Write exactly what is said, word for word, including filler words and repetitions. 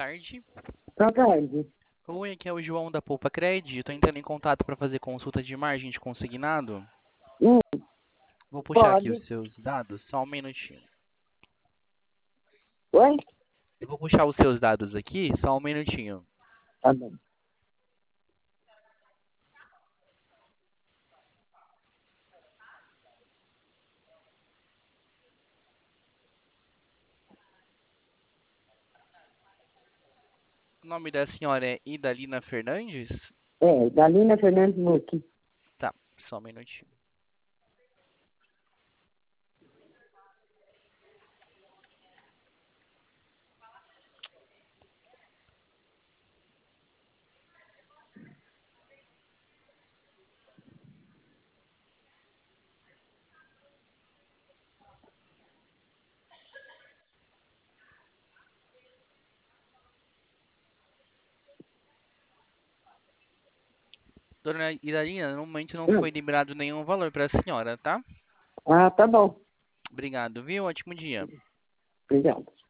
tarde. Boa tarde. Oi, aqui é o João da Poupa Cred. Estou entrando em contato para fazer consulta de margem de consignado. Hum, Vou puxar aqui pode. os seus dados, só um minutinho. Oi? Eu vou puxar os seus dados aqui, só um minutinho. Tá bom. O nome da senhora é Idalina Fernandes? É, Dalina Fernandes Luque. Tá, só um minutinho. Dona Idalina, no momento não Hum. foi liberado nenhum valor para a senhora, tá? Ah, tá bom. Obrigado, viu? Ótimo dia. Obrigada.